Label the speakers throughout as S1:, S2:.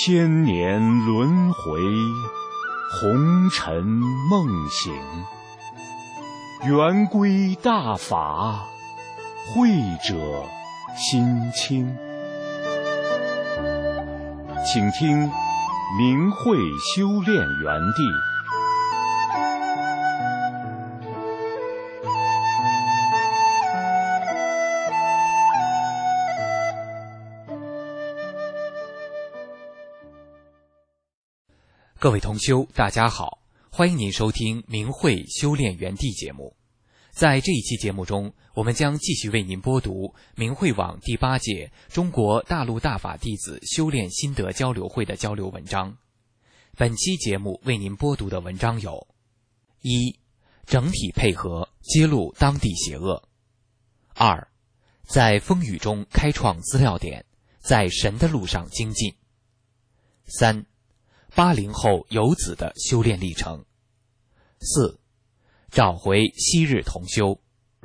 S1: 千年轮回，红尘梦醒。圆规大法，慧者心清。请听明慧修炼园地。
S2: 各位同修，大家好，欢迎您收听明慧修炼园地节目。在这一期节目中，我们将继续为您播读明慧网第8届中国大陆大法弟子修炼心得交流会的交流文章。本期节目为您播读的文章有：一、整体配合揭露当地邪恶；二、在风雨中开创资料点，在神的路上精进；三、80后游子的修炼历程；四、找回昔日同修。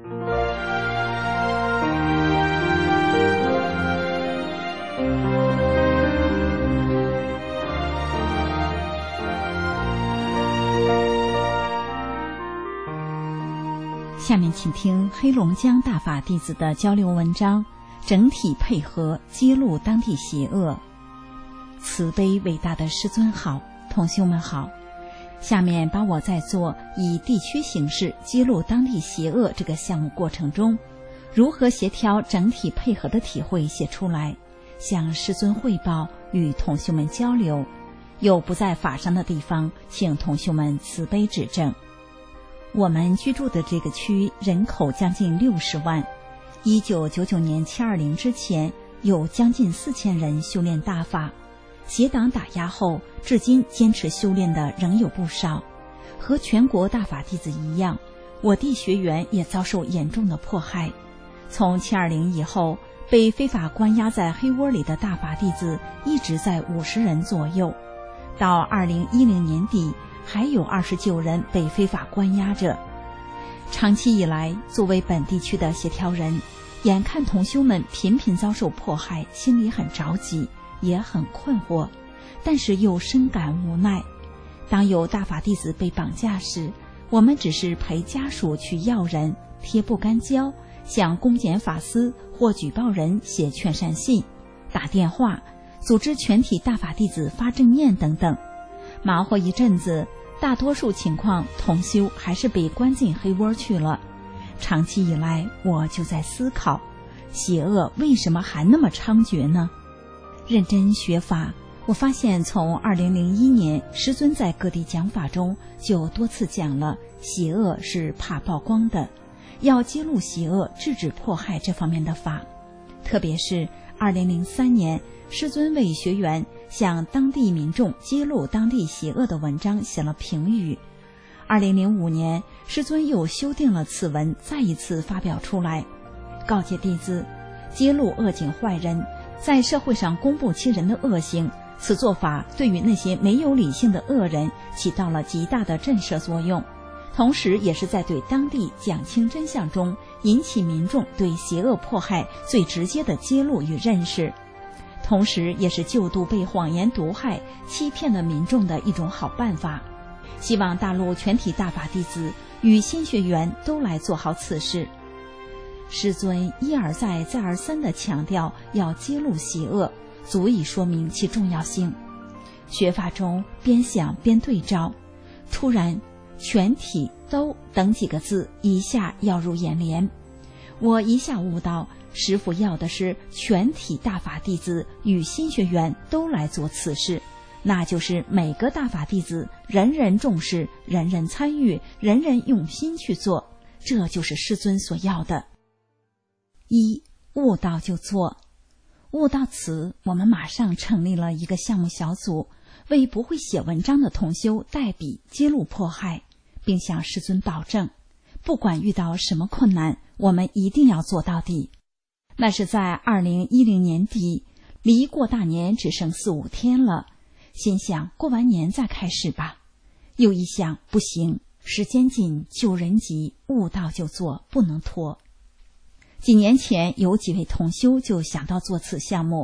S3: 下面请听黑龙江大法弟子的交流文章，整体配合揭露当地邪恶。慈悲伟大的师尊好，同修们好。下面把我在做以地区形式揭露当地邪恶这个项目过程中，如何协调整体配合的体会写出来，向师尊汇报，与同修们交流。有不在法上的地方，请同修们慈悲指正。我们居住的这个区人口将近60万，1999年720之前有将近4000人修炼大法。邪党打压后，至今坚持修炼的仍有不少。和全国大法弟子一样，我地学员也遭受严重的迫害。从720以后，被非法关押在黑窝里的大法弟子一直在50人左右。到2010年底，还有29人被非法关押着。长期以来，作为本地区的协调人，眼看同修们频频遭受迫害，心里很着急，也很困惑，但是又深感无奈。当有大法弟子被绑架时，我们只是陪家属去要人、贴不干胶，向公检法司或举报人写劝善信、打电话，组织全体大法弟子发正念等等。忙活一阵子，大多数情况同修还是被关进黑窝去了。长期以来，我就在思考，邪恶为什么还那么猖獗呢？认真学法，我发现从2001年师尊在各地讲法中就多次讲了邪恶是怕曝光的，要揭露邪恶、制止迫害这方面的法。特别是2003年师尊为学员向当地民众揭露当地邪恶的文章写了评语。2005年师尊又修订了此文，再一次发表出来，告诫弟子揭露恶境坏人，在社会上公布其人的恶行，此做法对于那些没有理性的恶人起到了极大的震慑作用，同时也是在对当地讲清真相中引起民众对邪恶迫害最直接的揭露与认识，同时也是救度被谎言毒害、欺骗的民众的一种好办法。希望大陆全体大法弟子与新学员都来做好此事。师尊一而再再而三地强调要揭露邪恶，足以说明其重要性。学法中边想边对照，突然全体都等几个字一下跃入眼帘。我一下悟到，师父要的是全体大法弟子与新学员都来做此事，那就是每个大法弟子人人重视，人人参与，人人用心去做，这就是师尊所要的。一、悟到就做。悟到此，我们马上成立了一个项目小组，为不会写文章的同修代笔揭露迫害，并向师尊保证，不管遇到什么困难，我们一定要做到底。那是在2010年底，离过大年只剩4-5天了，心想过完年再开始吧。又一想，不行，时间紧，救人急，悟到就做，不能拖。几年前有几位同修就想到做此项目，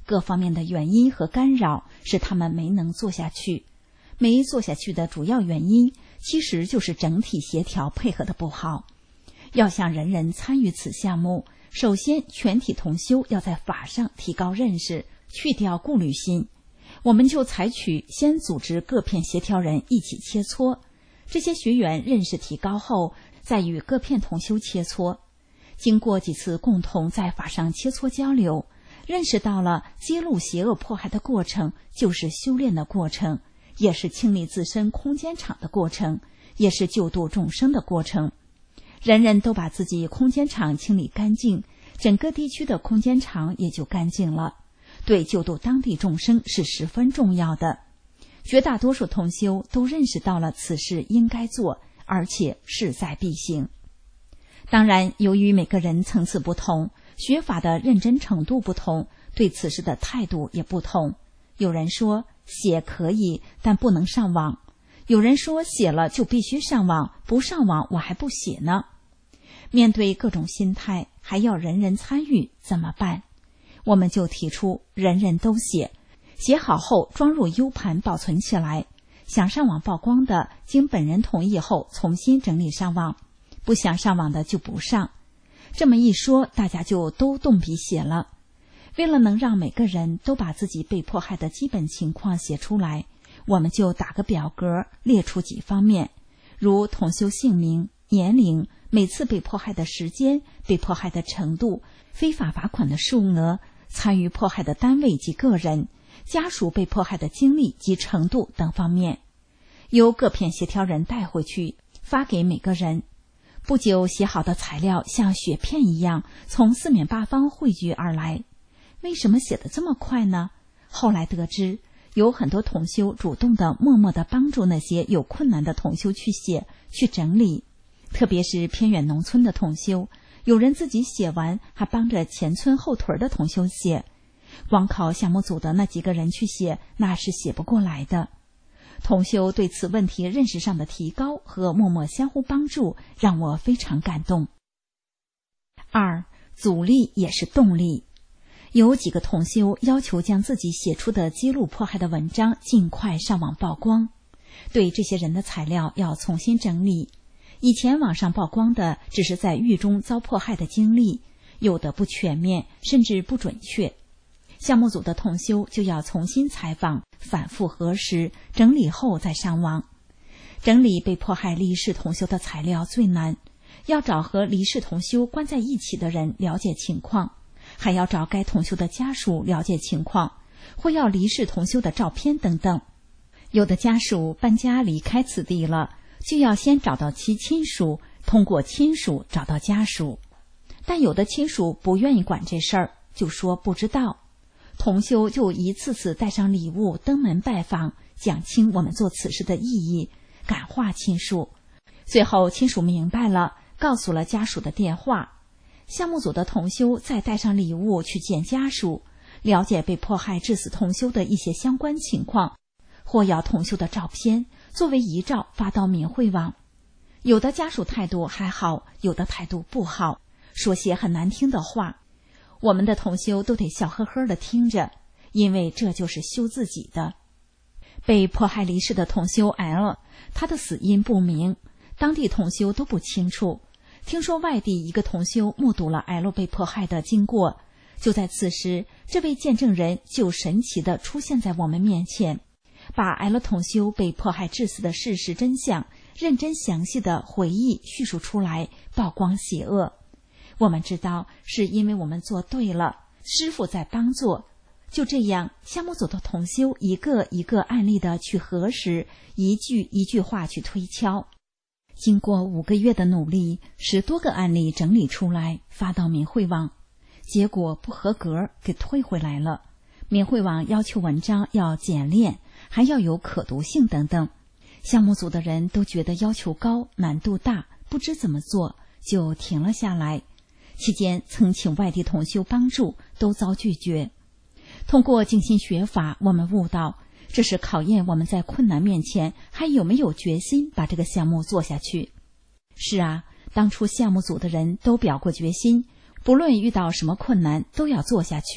S3: 各方面的原因和干扰使他们没能做下去。没做下去的主要原因其实就是整体协调配合的不好。要想人人参与此项目，首先全体同修要在法上提高认识，去掉顾虑心。我们就采取先组织各片协调人一起切磋，这些学员认识提高后，再与各片同修切磋。经过几次共同在法上切磋交流，认识到了揭露邪恶迫害的过程就是修炼的过程，也是清理自身空间场的过程，也是救度众生的过程。人人都把自己空间场清理干净，整个地区的空间场也就干净了，对救度当地众生是十分重要的。绝大多数同修都认识到了此事应该做，而且势在必行。当然，由于每个人层次不同，学法的认真程度不同，对此事的态度也不同。有人说写可以，但不能上网；有人说写了就必须上网，不上网我还不写呢。面对各种心态，还要人人参与，怎么办？我们就提出人人都写，写好后装入 U 盘保存起来，想上网曝光的，经本人同意后重新整理上网，不想上网的就不上。这么一说，大家就都动笔写了。为了能让每个人都把自己被迫害的基本情况写出来，我们就打个表格，列出几方面，如同修姓名、年龄、每次被迫害的时间、被迫害的程度、非法罚款的数额、参与迫害的单位及个人、家属被迫害的经历及程度等方面，由各片协调人带回去发给每个人。不久，写好的材料像雪片一样从四面八方汇聚而来。为什么写得这么快呢？后来得知，有很多同修主动的默默地帮助那些有困难的同修去写、去整理，特别是偏远农村的同修，有人自己写完还帮着前村后屯的同修写。光靠项目组的那几个人去写，那是写不过来的。同修对此问题认识上的提高和默默相互帮助，让我非常感动。2. 阻力也是动力。有几个同修要求将自己写出的揭露迫害的文章尽快上网曝光，对这些人的材料要重新整理。以前网上曝光的只是在狱中遭迫害的经历，有的不全面，甚至不准确。项目组的同修就要重新采访，反复核实，整理后再上网。整理被迫害离世同修的材料最难，要找和离世同修关在一起的人了解情况，还要找该同修的家属了解情况，或要离世同修的照片等等。有的家属搬家离开此地了，就要先找到其亲属，通过亲属找到家属。但有的亲属不愿意管这事儿，就说不知道。同修就一次次带上礼物登门拜访，讲清我们做此事的意义，感化亲属。最后亲属明白了，告诉了家属的电话。项目组的同修再带上礼物去见家属，了解被迫害致死同修的一些相关情况，或要同修的照片作为遗照发到明慧网。有的家属态度还好，有的态度不好，说些很难听的话。我们的同修都得笑呵呵地听着，因为这就是修自己的。被迫害离世的同修 L， 他的死因不明，当地同修都不清楚。听说外地一个同修目睹了 L 被迫害的经过，就在此时，这位见证人就神奇地出现在我们面前，把 L 同修被迫害致死的事实真相认真详细地回忆叙述出来，曝光邪恶。我们知道是因为我们做对了，师父在帮助。就这样，项目组的同修一个一个案例的去核实，一句一句话去推敲。经过5个月的努力，10多个案例整理出来，发到明慧网，结果不合格，给退回来了。明慧网要求文章要简练，还要有可读性等等。项目组的人都觉得要求高，难度大，不知怎么做，就停了下来。期间曾请外地同修帮助，都遭拒绝。通过静心学法，我们悟到，这是考验我们在困难面前还有没有决心把这个项目做下去。是啊，当初项目组的人都表过决心，不论遇到什么困难都要做下去。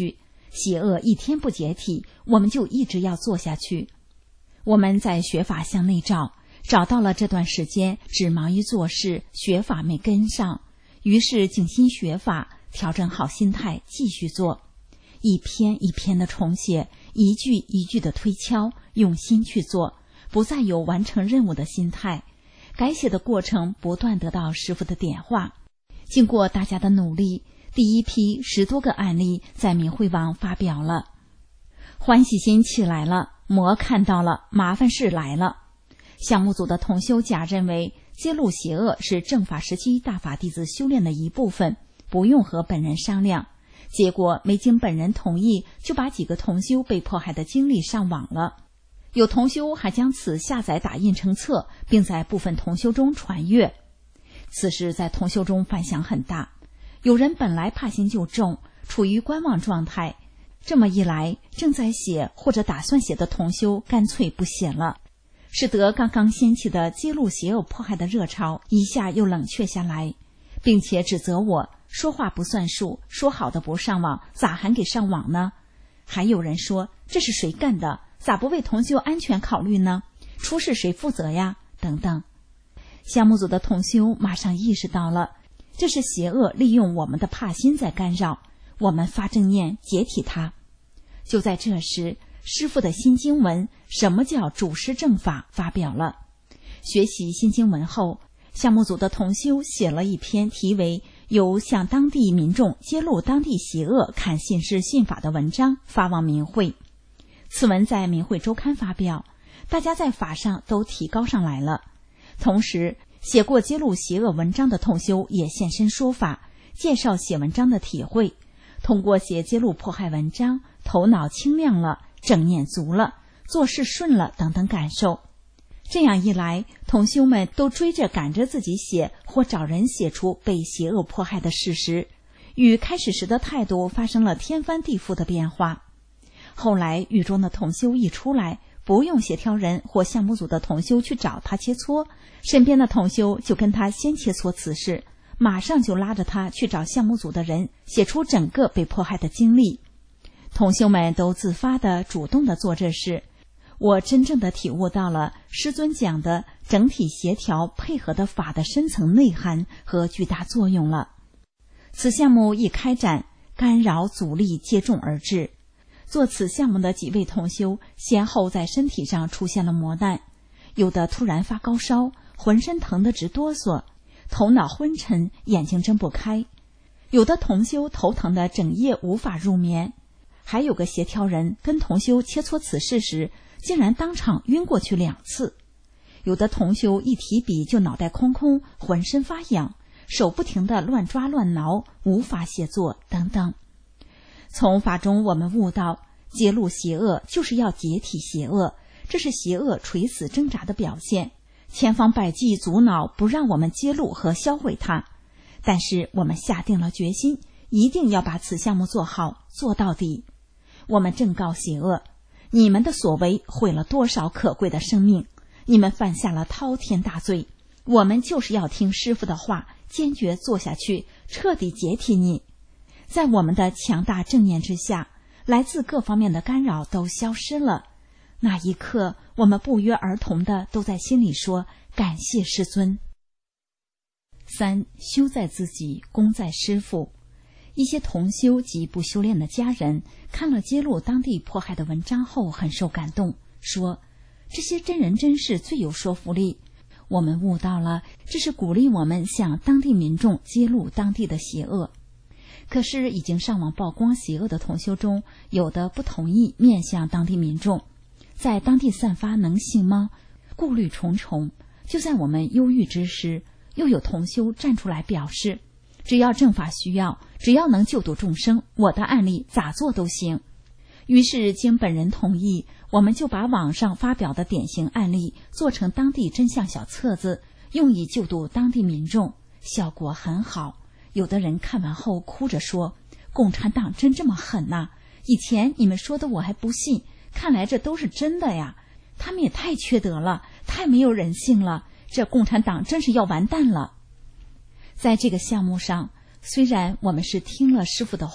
S3: 邪恶一天不解体，我们就一直要做下去。我们在学法向内找到了这段时间只忙于做事，学法没跟上，于是静心学法，调整好心态，继续做，一篇一篇的重写，一句一句的推敲，用心去做，不再有完成任务的心态。改写的过程不断得到师父的点化。经过大家的努力，第一批10多个案例在明慧网发表了。欢喜心起来了，魔看到了，麻烦事来了。项目组的同修甲认为，揭露邪恶是正法时期大法弟子修炼的一部分，不用和本人商量。结果没经本人同意，就把几个同修被迫害的经历上网了。有同修还将此下载打印成册，并在部分同修中传阅。此事在同修中反响很大，有人本来怕心就重，处于观望状态。这么一来，正在写或者打算写的同修干脆不写了，使得刚刚掀起的揭露邪恶迫害的热潮一下又冷却下来，并且指责我说话不算数，说好的不上网，咋还给上网呢？还有人说这是谁干的，咋不为同修安全考虑呢？出事谁负责呀？等等。项目组的同修马上意识到了，这是邪恶利用我们的怕心在干扰，我们发正念解体它。就在这时，师父的新经文什么叫主师正法发表了。学习新经文后，项目组的同修写了一篇题为由向当地民众揭露当地邪恶看信师信法的文章发往明慧。此文在明慧周刊发表，大家在法上都提高上来了。同时，写过揭露邪恶文章的同修也现身说法，介绍写文章的体会，通过写揭露迫害文章，头脑清亮了，正念足了，做事顺了等等感受。这样一来，同修们都追着赶着自己写或找人写出被邪恶迫害的事实，与开始时的态度发生了天翻地覆的变化。后来狱中的同修一出来，不用协调人或项目组的同修去找他切磋，身边的同修就跟他先切磋此事，马上就拉着他去找项目组的人，写出整个被迫害的经历。同修们都自发地主动地做这事，我真正地体悟到了师尊讲的整体协调配合的法的深层内涵和巨大作用了。此项目一开展，干扰阻力接踵而至。做此项目的几位同修先后在身体上出现了磨难，有的突然发高烧，浑身疼得直哆嗦，头脑昏沉，眼睛睁不开；有的同修头疼得整夜无法入眠，还有个协调人跟同修切磋此事时，竟然当场晕过去2次；有的同修一提笔就脑袋空空，浑身发痒，手不停地乱抓乱挠，无法写作等等。从法中我们悟到，揭露邪恶就是要解体邪恶，这是邪恶垂死挣扎的表现，千方百计阻挠不让我们揭露和销毁它。但是我们下定了决心，一定要把此项目做好，做到底。我们正告邪恶，你们的所为毁了多少可贵的生命，你们犯下了滔天大罪，我们就是要听师父的话，坚决做下去，彻底解体你。在我们的强大正念之下，来自各方面的干扰都消失了。那一刻，我们不约而同的都在心里说感谢师尊。3. 修在自己，功在师父。一些同修及不修炼的家人看了揭露当地迫害的文章后很受感动，说这些真人真事最有说服力。我们悟到了，这是鼓励我们向当地民众揭露当地的邪恶。可是已经上网曝光邪恶的同修中，有的不同意面向当地民众，在当地散发能行吗？顾虑重重。就在我们忧郁之时，又有同修站出来表示，只要正法需要，只要能救度众生，我的案例咋做都行。于是经本人同意，我们就把网上发表的典型案例做成当地真相小册子，用以救度当地民众，效果很好。有的人看完后哭着说，共产党真这么狠呐，以前你们说的我还不信，看来这都是真的呀，他们也太缺德了，太没有人性了，这共产党真是要完蛋了。在这个项目上，虽然我们是听了师父的话，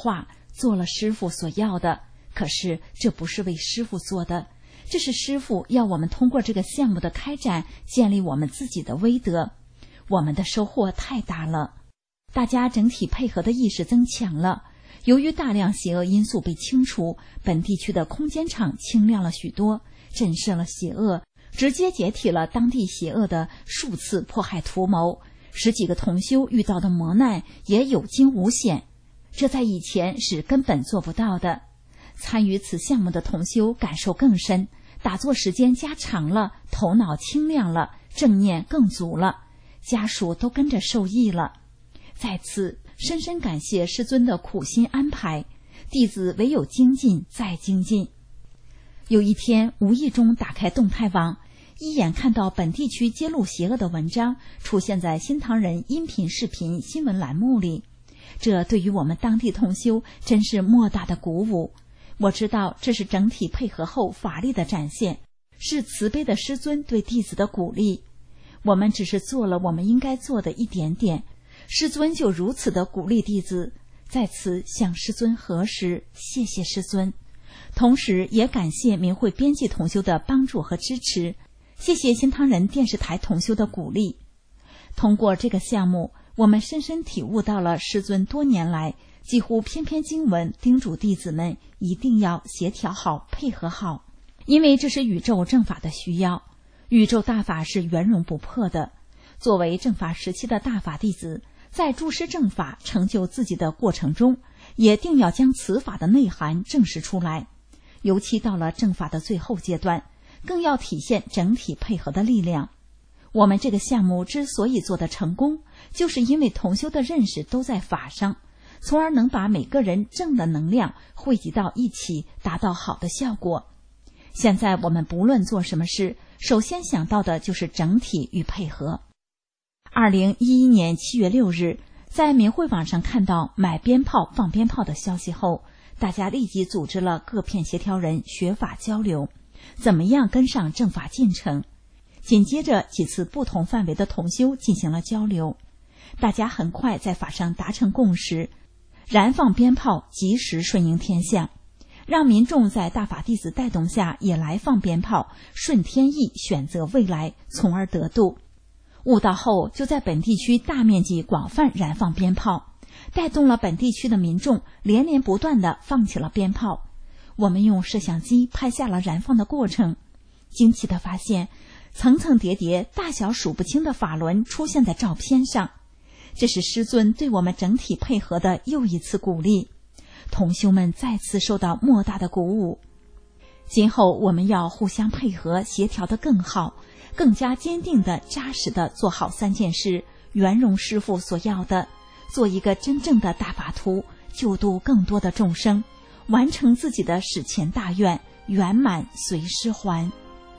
S3: 做了师父所要的，可是这不是为师父做的，这是师父要我们通过这个项目的开展，建立我们自己的威德。我们的收获太大了，大家整体配合的意识增强了。由于大量邪恶因素被清除，本地区的空间场清亮了许多，震慑了邪恶，直接解体了当地邪恶的数次迫害图谋。10几个同修遇到的磨难也有惊无险，这在以前是根本做不到的。参与此项目的同修感受更深，打坐时间加长了，头脑清亮了，正念更足了，家属都跟着受益了。在此深深感谢师尊的苦心安排，弟子唯有精进再精进。有一天无意中打开动态网，一眼看到本地区揭露邪恶的文章出现在新唐人音频视频新闻栏目里，这对于我们当地同修真是莫大的鼓舞。我知道这是整体配合后法力的展现，是慈悲的师尊对弟子的鼓励。我们只是做了我们应该做的一点点，师尊就如此的鼓励弟子，在此向师尊核实，谢谢师尊。同时也感谢明慧编辑同修的帮助和支持，谢谢新唐人电视台同修的鼓励。通过这个项目，我们深深体悟到了师尊多年来几乎篇篇经文叮嘱弟子们一定要协调好，配合好，因为这是宇宙正法的需要。宇宙大法是圆融不破的，作为正法时期的大法弟子，在注释正法成就自己的过程中，也定要将此法的内涵证实出来。尤其到了正法的最后阶段，更要体现整体配合的力量。我们这个项目之所以做得成功，就是因为同修的认识都在法上，从而能把每个人正的能量汇集到一起，达到好的效果。现在我们不论做什么事，首先想到的就是整体与配合。2011年7月6日，在明慧网上看到买鞭炮放鞭炮的消息后，大家立即组织了各片协调人学法交流，怎么样跟上正法进程。紧接着几次不同范围的同修进行了交流，大家很快在法上达成共识，燃放鞭炮及时顺应天象，让民众在大法弟子带动下也来放鞭炮，顺天意选择未来，从而得度。悟道后就在本地区大面积广泛燃放鞭炮，带动了本地区的民众连连不断地放起了鞭炮。我们用摄像机拍下了燃放的过程，惊奇地发现层层叠叠大小数不清的法轮出现在照片上，这是师尊对我们整体配合的又一次鼓励，同修们再次受到莫大的鼓舞。今后我们要互相配合，协调得更好，更加坚定地扎实地做好3件事，圆融师父所要的，做一个真正的大法徒，救度更多的众生，完成自己的史前大愿，圆满随师还。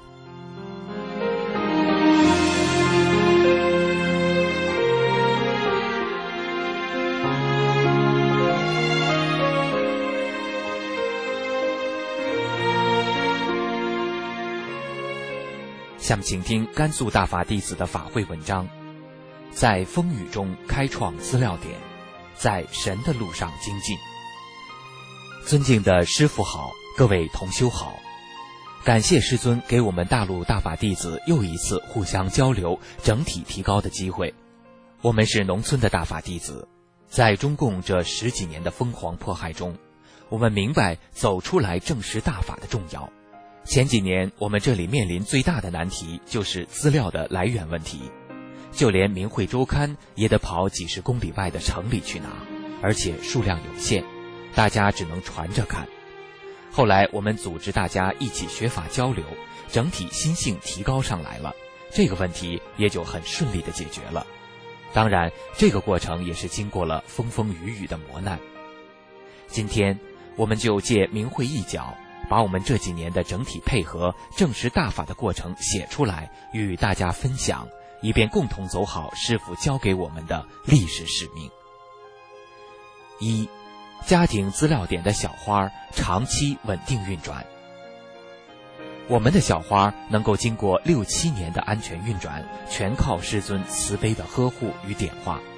S2: 下面请听甘肃大法弟子的法会文章，在风雨中开创资料点，在神的路上精进。尊敬的师父好，各位同修好，感谢师尊给我们大陆大法弟子又一次互相交流、整体提高的机会。我们是农村的大法弟子，在中共这10几年的疯狂迫害中，我们明白走出来证实大法的重要。前几年我们这里面临最大的难题就是资料的来源问题，就连明慧周刊也得跑几十公里外的城里去拿，而且数量有限，大家只能传着看。后来我们组织大家一起学法交流，整体心性提高上来了，这个问题也就很顺利地解决了。当然这个过程也是经过了风风雨雨的磨难。今天我们就借明慧一角，把我们这几年的整体配合证实大法的过程写出来，与大家分享，以便共同走好师父交给我们的历史使命。1. 家庭资料点的小花长期稳定运转。我们的小花能够经过6、7年的安全运转，全靠师尊慈悲的呵护与点化，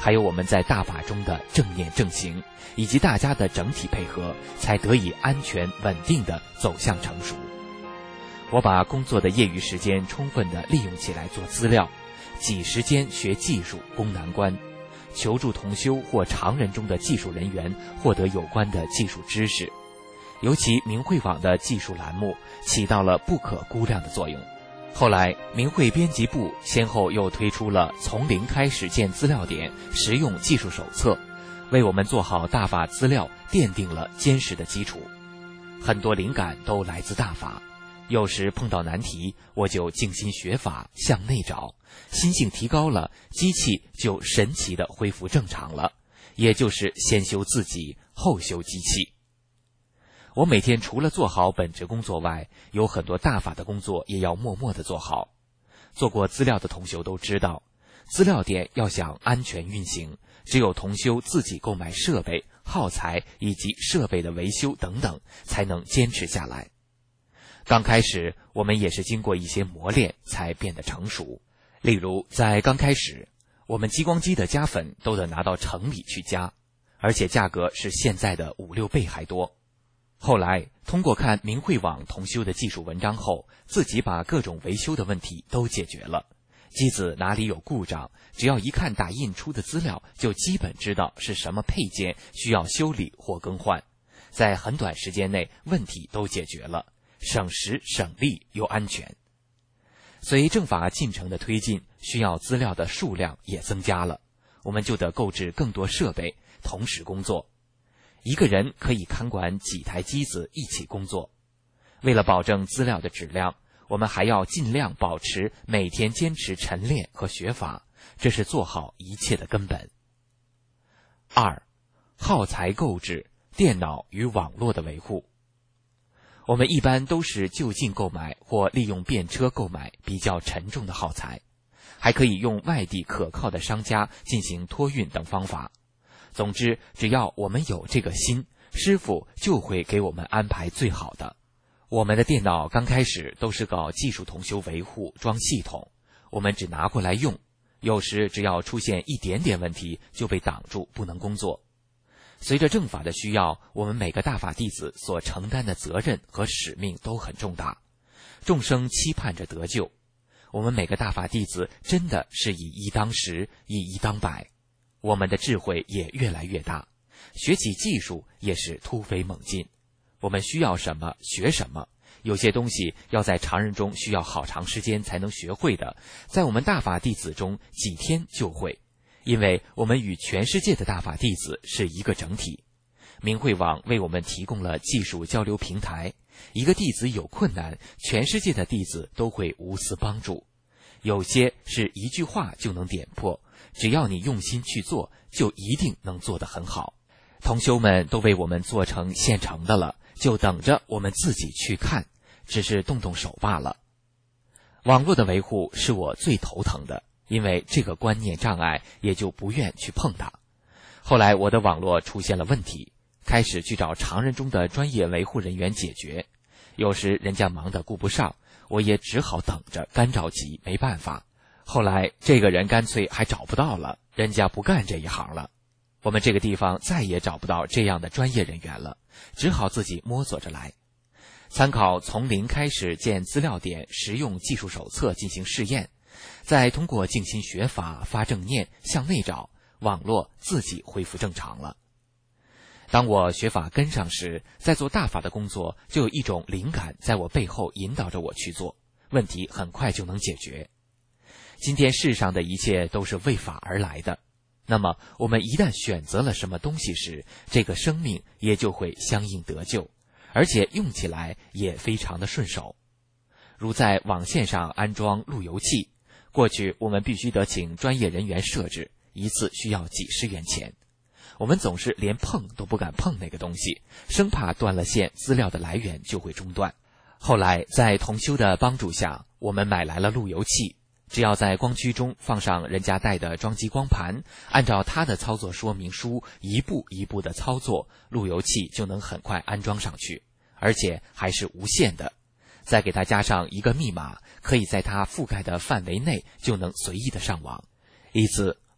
S2: 还有我们在大法中的正念正行，以及大家的整体配合，才得以安全稳定地走向成熟。我把工作的业余时间充分地利用起来做资料，挤时间学技术攻难关，求助同修或常人中的技术人员获得有关的技术知识。尤其明慧网的技术栏目起到了不可估量的作用。后来明慧编辑部先后又推出了从零开始建资料点实用技术手册，为我们做好大法资料奠定了坚实的基础。很多灵感都来自大法，有时碰到难题，我就静心学法，向内找，心性提高了，机器就神奇地恢复正常了，也就是先修自己，后修机器。我每天除了做好本职工作外，有很多大法的工作也要默默地做好。做过资料的同修都知道，资料点要想安全运行，只有同修自己购买设备、耗材以及设备的维修等等，才能坚持下来。刚开始我们也是经过一些磨练才变得成熟。例如在刚开始，我们激光机的加粉都得拿到城里去加，而且价格是现在的5、6倍还多。后来通过看明慧网同修的技术文章后，自己把各种维修的问题都解决了。机子哪里有故障，只要一看打印出的资料，就基本知道是什么配件需要修理或更换，在很短时间内问题都解决了，省时省力又安全。随正法进程的推进，需要资料的数量也增加了，我们就得购置更多设备，同时工作。一个人可以看管几台机子一起工作。为了保证资料的质量，我们还要尽量保持每天坚持晨练和学法，这是做好一切的根本。2、耗材购置、电脑与网络的维护。我们一般都是就近购买或利用便车购买比较沉重的耗材，还可以用外地可靠的商家进行托运等方法。总之，只要我们有这个心，师父就会给我们安排最好的。我们的电脑刚开始都是搞技术同修维护装系统，我们只拿过来用，有时只要出现一点点问题就被挡住，不能工作。随着正法的需要，我们每个大法弟子所承担的责任和使命都很重大，众生期盼着得救，我们每个大法弟子真的是以一当十，以一当百。我们的智慧也越来越大，学起技术也是突飞猛进。我们需要什么学什么，有些东西要在常人中需要好长时间才能学会的，在我们大法弟子中几天就会，因为我们与全世界的大法弟子是一个整体。明慧网为我们提供了技术交流平台，一个弟子有困难，全世界的弟子都会无私帮助。有些是一句话就能点破，只要你用心去做，就一定能做得很好。同修们都为我们做成现成的了，就等着我们自己去看，只是动动手罢了。网络的维护是我最头疼的，因为这个观念障碍，也就不愿去碰它。后来我的网络出现了问题，开始去找常人中的专业维护人员解决，有时人家忙得顾不上，我也只好等着，干着急，没办法。后来这个人干脆还找不到了，人家不干这一行了，我们这个地方再也找不到这样的专业人员了，只好自己摸索着来。参考从零开始建资料点实用技术手册进行试验，再通过静心学法发正念向内找，网络自己恢复正常了。当我学法跟上时，在做大法的工作，就有一种灵感在我背后引导着我去做，问题很快就能解决。今天世上的一切都是为法而来的，那么我们一旦选择了什么东西时，这个生命也就会相应得救，而且用起来也非常的顺手。如在网线上安装路由器，过去我们必须得请专业人员设置，一次需要几十元钱，我们总是连碰都不敢碰那个东西，生怕断了线，资料的来源就会中断。后来在同修的帮助下，我们买来了路由器，只要在光驱中放上人家带的装机光盘，按照他的操作说明书一步一步的操作，路由器就能很快安装上去，而且还是无线的。再给它加上一个密码，可以在它覆盖的范围内就能随意的上网。一次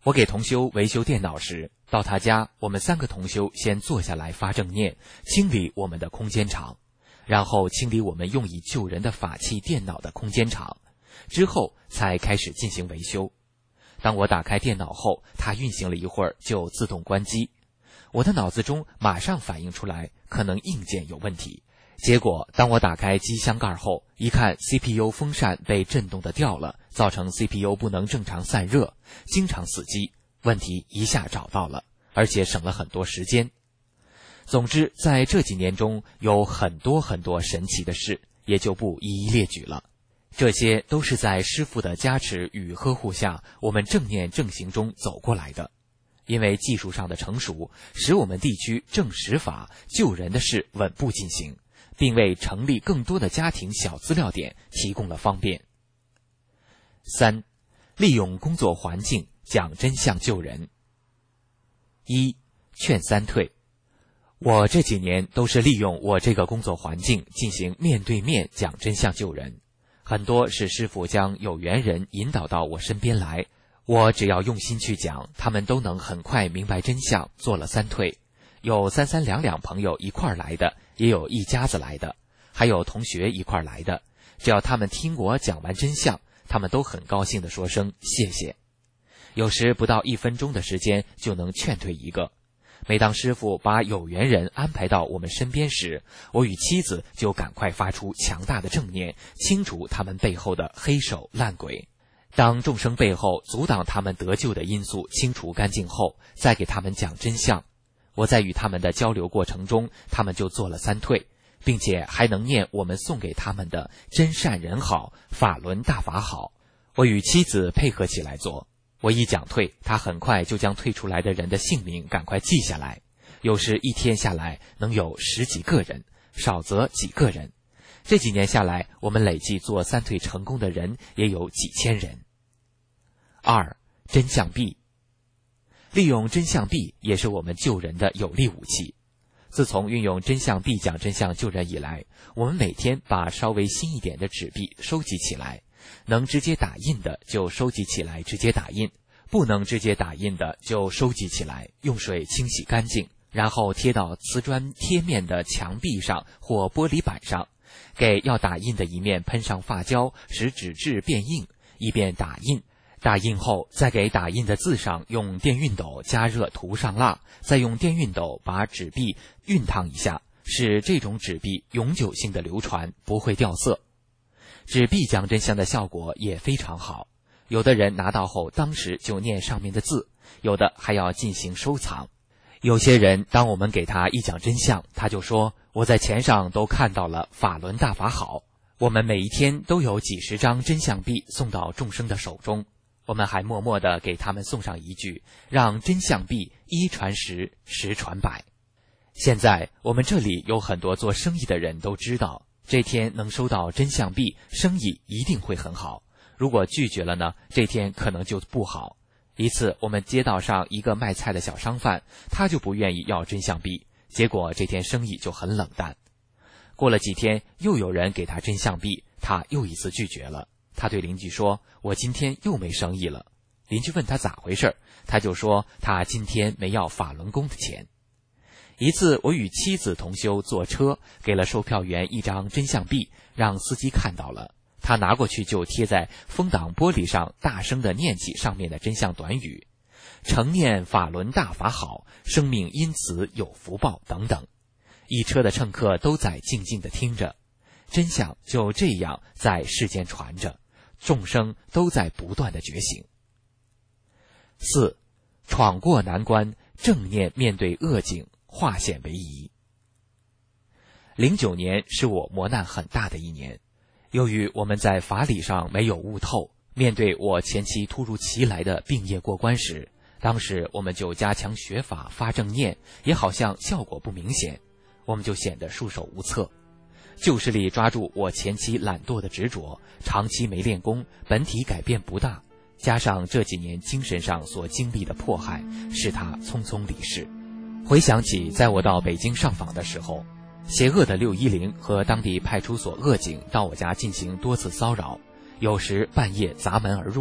S2: 我给同修维修电脑时，到他家，我们3个同修先坐下来发正念，清理我们的空间场，然后清理我们用以救人的法器电脑的空间场，之后才开始进行维修。当我打开电脑后，它运行了一会儿就自动关机。我的脑子中马上反映出来，可能硬件有问题。结果当我打开机箱盖后，一看 CPU 风扇被震动的掉了，造成 CPU 不能正常散热，经常死机，问题一下找到了，而且省了很多时间。总之，在这几年中有很多神奇的事，也就不一一列举了。这些都是在师父的加持与呵护下，我们正念正行中走过来的。因为技术上的成熟，使我们地区正实法救人的事稳步进行，并为成立更多的家庭小资料点提供了方便。3. 利用工作环境讲真相救人。1. 劝3退。我这几年都是利用我这个工作环境进行面对面讲真相救人，很多是师父将有缘人引导到我身边来，我只要用心去讲，他们都能很快明白真相，做了3退。有3、3、2、2朋友一块儿来的，也有一家子来的，还有同学一块儿来的。只要他们听我讲完真相，他们都很高兴地说声谢谢。有时不到1分钟的时间就能劝退一个。每当师父把有缘人安排到我们身边时，我与妻子就赶快发出强大的正念，清除他们背后的黑手烂鬼。当众生背后阻挡他们得救的因素清除干净后，再给他们讲真相。我在与他们的交流过程中，他们就做了3退，并且还能念我们送给他们的真善人好，法轮大法好。我与妻子配合起来做，我一讲退，他很快就将退出来的人的姓名赶快记下来，有时1天下来能有10几个人，少则几个人。这几年下来，我们累计做3退成功的人也有几千人。2. 真相币。利用真相币也是我们救人的有力武器。自从运用真相币讲真相救人以来，我们每天把稍微新一点的纸币收集起来，能直接打印的就收集起来直接打印，不能直接打印的就收集起来，用水清洗干净，然后贴到瓷砖贴面的墙壁上或玻璃板上，给要打印的一面喷上发胶，使纸质变硬，以便打印。打印后，再给打印的字上用电熨斗加热涂上蜡，再用电熨斗把纸币熨烫一下，使这种纸币永久性的流传，不会掉色。纸币讲真相的效果也非常好，有的人拿到后当时就念上面的字，有的还要进行收藏。有些人当我们给他一讲真相，他就说我在钱上都看到了法轮大法好。我们每一天都有几十张真相币送到众生的手中，我们还默默地给他们送上一句，让真相币1传10，10传100。现在我们这里有很多做生意的人都知道，这天能收到真相币，生意一定会很好。如果拒绝了呢，这天可能就不好。一次我们街道上一个卖菜的小商贩，他就不愿意要真相币，结果这天生意就很冷淡。过了几天，又有人给他真相币，他又一次拒绝了。他对邻居说，我今天又没生意了。邻居问他咋回事，他就说他今天没要法轮功的钱。一次我与妻子同修坐车，给了售票员一张真相币，让司机看到了，他拿过去就贴在风挡玻璃上，大声地念起上面的真相短语，承念法轮大法好，生命因此有福报等等。一车的乘客都在静静地听着，真相就这样在世间传着，众生都在不断的觉醒。4. 闯过难关，正念面对恶境，化险为夷。09年是我磨难很大的一年，由于我们在法理上没有悟透，面对我前期突如其来的病业过关时，当时我们就加强学法发正念，也好像效果不明显，我们就显得束手无策。旧势力抓住我前期懒惰的执着，长期没练功，本体改变不大，加上这几年精神上所经历的迫害，使他匆匆离世。回想起在我到北京上访的时候，邪恶的610和当地派出所恶警到我家进行多次骚扰，有时半夜砸门而入，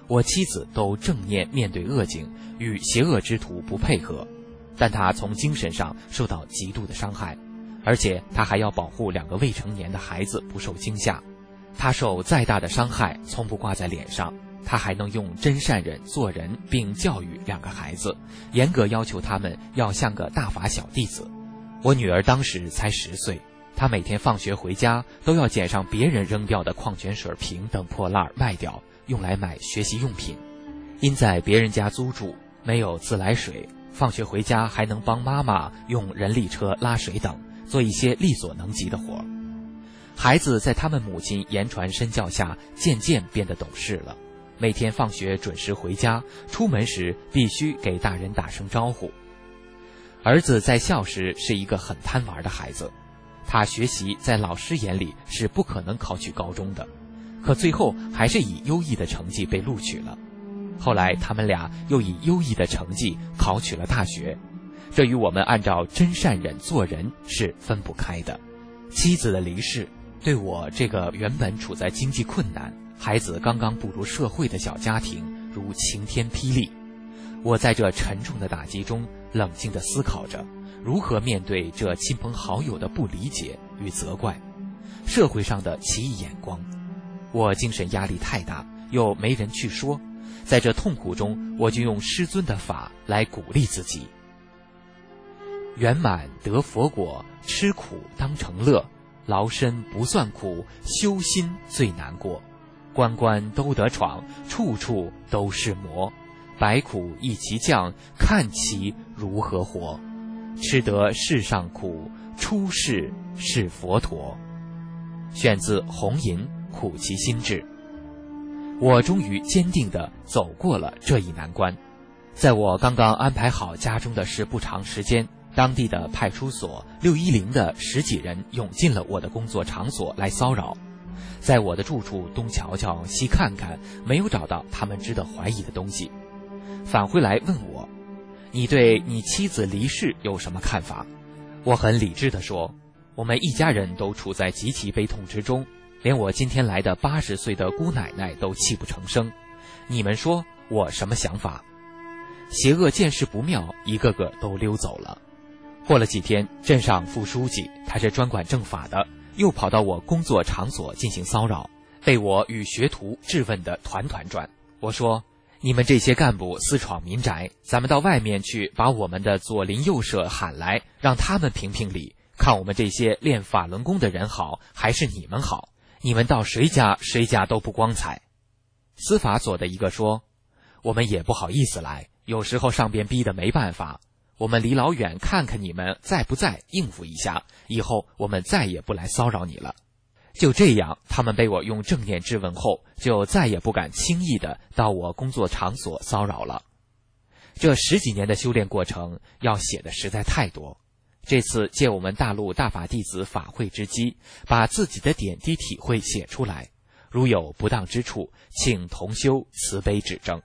S2: 我妻子都正面面对恶境，与邪恶之徒不配合，但她从精神上受到极度的伤害，而且她还要保护2个未成年的孩子不受惊吓。她受再大的伤害从不挂在脸上，她还能用真善忍做人，并教育2个孩子，严格要求他们要像个大法小弟子。我女儿当时才10岁，她每天放学回家都要捡上别人扔掉的矿泉水瓶等破烂卖掉，用来买学习用品。因在别人家租住，没有自来水，放学回家还能帮妈妈用人力车拉水等，做一些力所能及的活。孩子在他们母亲言传身教下渐渐变得懂事了，每天放学准时回家，出门时必须给大人打声招呼。儿子在校时是一个很贪玩的孩子，他学习在老师眼里是不可能考取高中的，可最后还是以优异的成绩被录取了。后来他们俩又以优异的成绩考取了大学，这与我们按照真善忍做人是分不开的。妻子的离世对我这个原本处在经济困难、孩子刚刚步入社会的小家庭如晴天霹雳。我在这沉重的打击中冷静地思考着如何面对这亲朋好友的不理解与责怪，社会上的奇异眼光。我精神压力太大，又没人去说，在这痛苦中，我就用师尊的法来鼓励自己。圆满得佛果，吃苦当成乐，劳身不算苦，修心最难过。关关都得闯，处处都是磨。百苦一齐降，看其如何活。吃得世上苦，出世是佛陀。选自红银，苦其心志。我终于坚定地走过了这一难关。在我刚刚安排好家中的事不长时间，当地的派出所610的10几人涌进了我的工作场所来骚扰。在我的住处东瞧瞧西看看，没有找到他们值得怀疑的东西，返回来问我，你对你妻子离世有什么看法？我很理智地说，我们一家人都处在极其悲痛之中，连我今天来的80岁的姑奶奶都泣不成声，你们说我什么想法？邪恶见势不妙，一个个都溜走了。过了几天，镇上副书记，他是专管政法的，又跑到我工作场所进行骚扰，被我与学徒质问得团团转。我说，你们这些干部私闯民宅，咱们到外面去把我们的左邻右舍喊来，让他们评评理，看我们这些练法轮功的人好，还是你们好？你们到谁家都不光彩。司法所的一个说，我们也不好意思来，有时候上边逼得没办法，我们离老远看看你们在不在，应付一下，以后我们再也不来骚扰你了。就这样，他们被我用正念质问后，就再也不敢轻易的到我工作场所骚扰了。这10几年的修炼过程，要写的实在太多。这次借我们大陆大法弟子法会之机，把自己的点滴体会写出来，如有不当之处，请同修慈悲指正。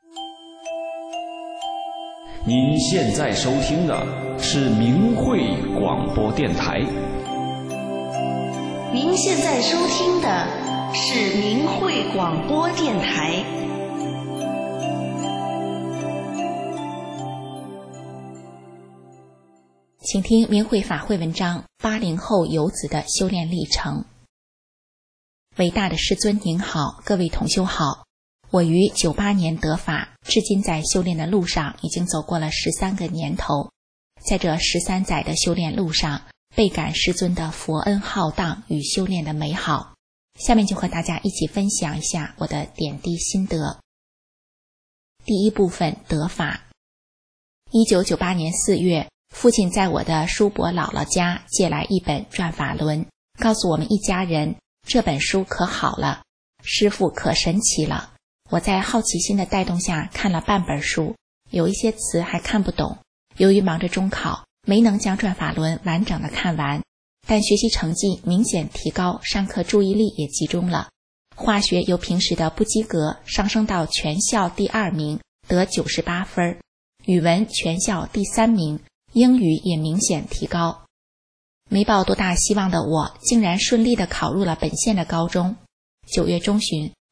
S1: 您现在收听的是明慧广播电台。
S4: 您现在收听的是明慧广播电台。
S3: 请听明慧法会文章：80后游子的修炼历程。伟大的师尊您好，各位同修好。我于98年得法，至今在修炼的路上已经走过了13个年头。在这13载的修炼路上，倍感师尊的佛恩浩荡与修炼的美好。下面就和大家一起分享一下我的点滴心得。第一部分，得法。1998年4月，父亲在我的叔伯姥姥家借来一本转法轮，告诉我们一家人，这本书可好了，师父可神奇了。我在好奇心的带动下看了半本书，有一些词还看不懂，由于忙着中考，没能将转法轮完整的看完，但学习成绩明显提高，上课注意力也集中了。化学由平时的不及格上升到全校第2名，得98分，语文全校第3名，英语也明显提高。没抱多大希望的我，竟然顺利地考入了本县的高中。9月中旬，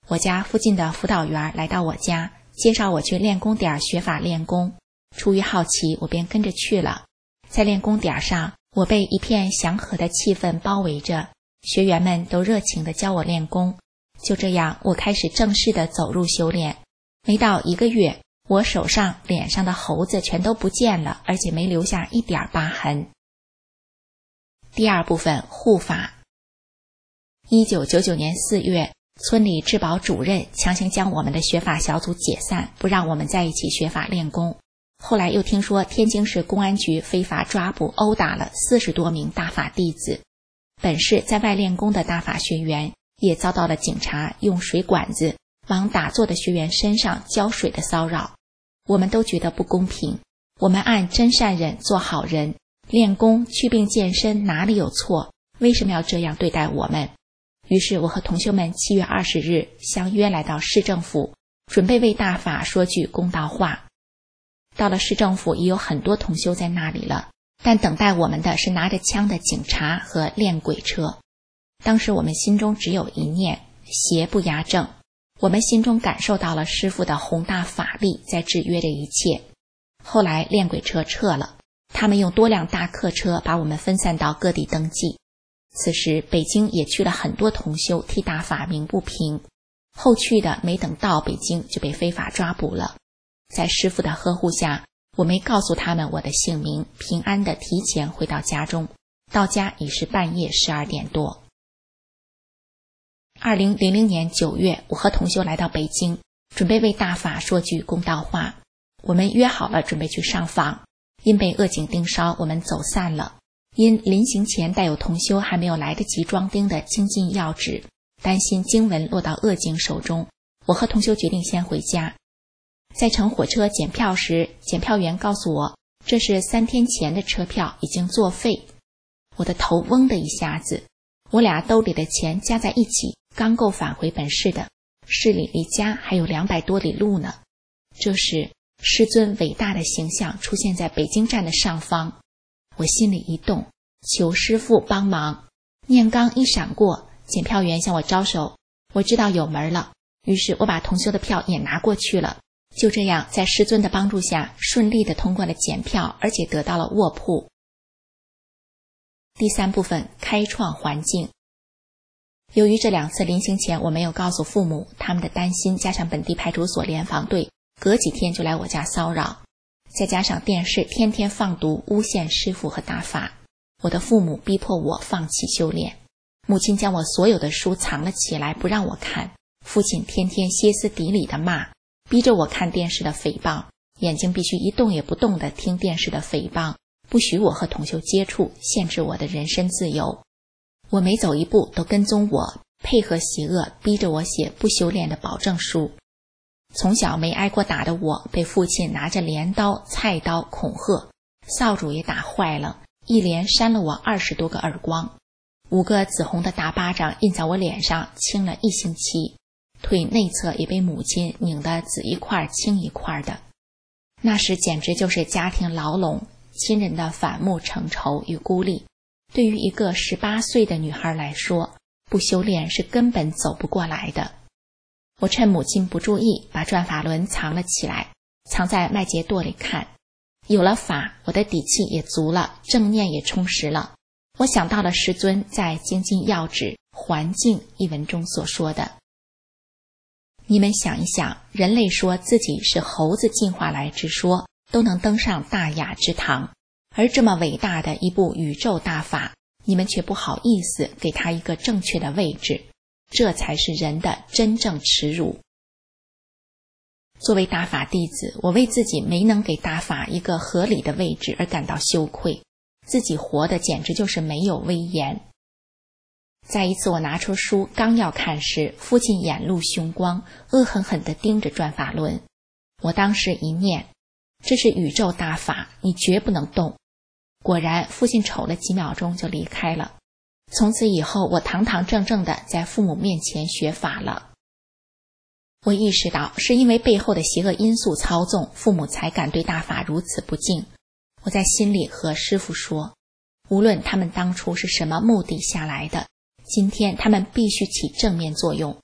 S5: 我家附近的辅导员来到我家，介绍我去练功点学法练功。出于好奇，我便跟着去了。在练功点上，我被一片祥和的气氛包围着，学员们都热情地教我练功。就这样，我开始正式地走入修炼。没到1个月，我手上、脸上的猴子全都不见了，而且没留下一点疤痕。第二部分，护法。1999年4月，村里治保主任强行将我们的学法小组解散，不让我们在一起学法练功。后来又听说天津市公安局非法抓捕殴打了40多名大法弟子，本市在外练功的大法学员也遭到了警察用水管子往打坐的学员身上浇水的骚扰。我们都觉得不公平，我们按真善忍做好人，练功祛病健身哪里有错，为什么要这样对待我们？于是我和同学们7月20日相约来到市政府，准备为大法说句公道话。到了市政府，已有很多同修在那里了，但等待我们的是拿着枪的警察和练鬼车。当时我们心中只有一念，邪不压正。我们心中感受到了师父的宏大法力在制约着一切。后来练鬼车撤了，他们用多辆大客车把我们分散到各地登记。此时北京也去了很多同修替大法鸣不平，后去的没等到北京就被非法抓捕了。在师父的呵护下，我没告诉他们我的姓名，平安地提前回到家中，到家已是半夜12点多。2000年9月，我和同修来到北京，准备为大法说句公道话。我们约好了准备去上访，因被恶警盯梢，我们走散了。因临行前带有同修还没有来得及装订的精进要旨，担心经文落到恶警手中，我和同修决定先回家。在乘火车检票时，检票员告诉我，这是3天前的车票，已经作废。我的头嗡的一下子，我俩兜里的钱加在一起，刚够返回本市的，市里离家还有200多里路呢。这时，师尊伟大的形象出现在北京站的上方，我心里一动，求师父帮忙。念刚一闪过，检票员向我招手，我知道有门了，于是我把同修的票也拿过去了。就这样，在师尊的帮助下，顺利地通过了检票，而且得到了卧铺。第3部分，开创环境。由于这2次临行前我没有告诉父母，他们的担心加上本地派出所联防队隔几天就来我家骚扰，再加上电视天天放毒诬陷师父和大法，我的父母逼迫我放弃修炼。母亲将我所有的书藏了起来，不让我看。父亲天天歇斯底里地骂，逼着我看电视的诽谤，眼睛必须一动也不动地听电视的诽谤，不许我和同修接触，限制我的人身自由。我每走一步都跟踪我，配合邪恶，逼着我写不修炼的保证书。从小没挨过打的我，被父亲拿着镰刀、菜刀恐吓，扫帚也打坏了，一连扇了我20多个耳光，5个紫红的大巴掌印在我脸上，青了1星期。腿内侧也被母亲拧得紫一块青一块的。那时简直就是家庭牢笼，亲人的反目成仇与孤立。对于一个18岁的女孩来说，不修炼是根本走不过来的。我趁母亲不注意，把转法轮藏了起来，藏在麦秸垛里看。有了法，我的底气也足了，正念也充实了。我想到了师尊在《精进要旨环境》一文中所说的，你们想一想，人类说自己是猴子进化来之说，都能登上大雅之堂，而这么伟大的一部宇宙大法，你们却不好意思给他一个正确的位置，这才是人的真正耻辱。作为大法弟子，我为自己没能给大法一个合理的位置而感到羞愧，自己活的简直就是没有威严。在一次我拿出书刚要看时，父亲眼露凶光，恶狠狠地盯着转法轮。我当时一念，这是宇宙大法，你绝不能动。果然，父亲瞅了几秒钟就离开了。从此以后，我堂堂正正地在父母面前学法了。我意识到是因为背后的邪恶因素操纵，父母才敢对大法如此不敬。我在心里和师父说，无论他们当初是什么目的下来的，今天他们必须起正面作用。